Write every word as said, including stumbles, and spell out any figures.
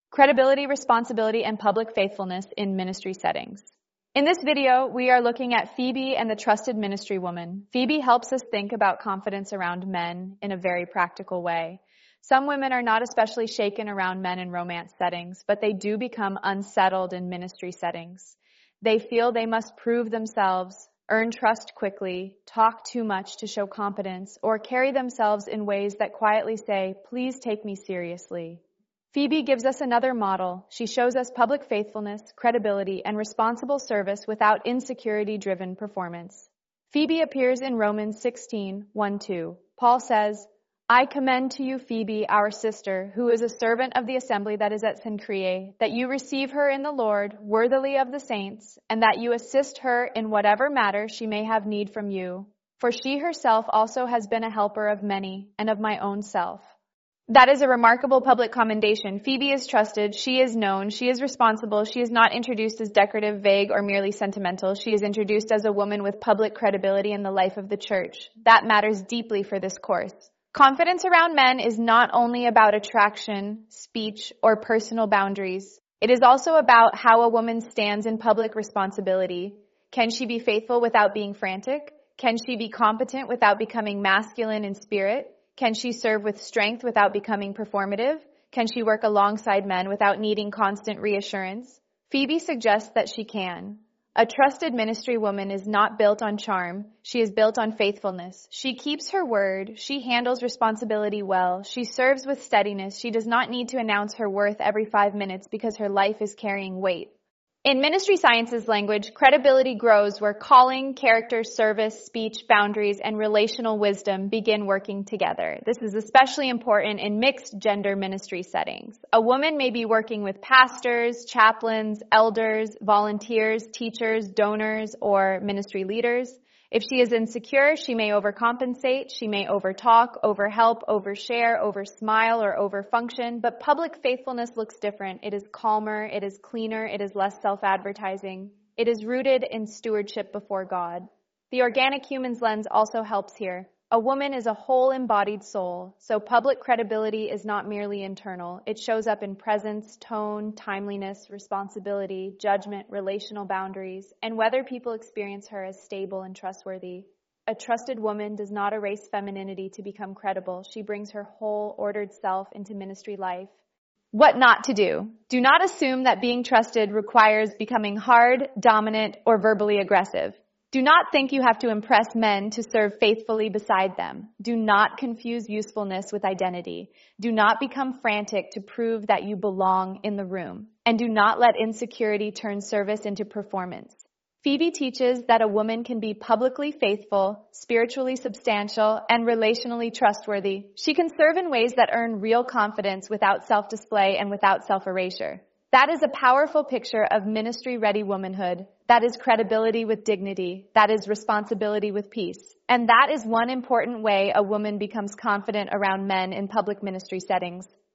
Credibility, responsibility, and public faithfulness in ministry settings. In this video, we are looking at Phoebe and the trusted ministry woman. Phoebe helps us think about confidence around men in a very practical way. Some women are not especially shaken around men in romance settings, but they do become unsettled in ministry settings. They feel they must prove themselves, earn trust quickly, talk too much to show competence, or carry themselves in ways that quietly say, "Please take me seriously." Phoebe gives us another model. She shows us public faithfulness, credibility, and responsible service without insecurity-driven performance. Phoebe appears in Romans sixteen, one to two. Paul says, "I commend to you Phoebe, our sister, who is a servant of the assembly that is at Cenchreae, that you receive her in the Lord, worthily of the saints, and that you assist her in whatever matter she may have need from you. For she herself also has been a helper of many, and of my own self." That is a remarkable public commendation. Phoebe is trusted, she is known, she is responsible, she is not introduced as decorative, vague, or merely sentimental. She is introduced as a woman with public credibility in the life of the church. That matters deeply for this course. Confidence around men is not only about attraction, speech, or personal boundaries. It is also about how a woman stands in public responsibility. Can she be faithful without being frantic? Can she be competent without becoming masculine in spirit? Can she serve with strength without becoming performative? Can she work alongside men without needing constant reassurance? Phoebe suggests that she can. A trusted ministry woman is not built on charm. She is built on faithfulness. She keeps her word. She handles responsibility well. She serves with steadiness. She does not need to announce her worth every five minutes because her life is carrying weight. In ministry sciences language, credibility grows where calling, character, service, speech, boundaries, and relational wisdom begin working together. This is especially important in mixed gender ministry settings. A woman may be working with pastors, chaplains, elders, volunteers, teachers, donors, or ministry leaders. If she is insecure, she may overcompensate, she may overtalk, overhelp, overshare, oversmile, or overfunction, but public faithfulness looks different. It is calmer, it is cleaner, it is less self-advertising. It is rooted in stewardship before God. The organic humans lens also helps here. A woman is a whole embodied soul, so public credibility is not merely internal. It shows up in presence, tone, timeliness, responsibility, judgment, relational boundaries, and whether people experience her as stable and trustworthy. A trusted woman does not erase femininity to become credible. She brings her whole, ordered self into ministry life. What not to do. Do not assume that being trusted requires becoming hard, dominant, or verbally aggressive. Do not think you have to impress men to serve faithfully beside them. Do not confuse usefulness with identity. Do not become frantic to prove that you belong in the room. And do not let insecurity turn service into performance. Phoebe teaches that a woman can be publicly faithful, spiritually substantial, and relationally trustworthy. She can serve in ways that earn real confidence without self-display and without self-erasure. That is a powerful picture of ministry-ready womanhood. That is credibility with dignity. That is responsibility with peace. And that is one important way a woman becomes confident around men in public ministry settings.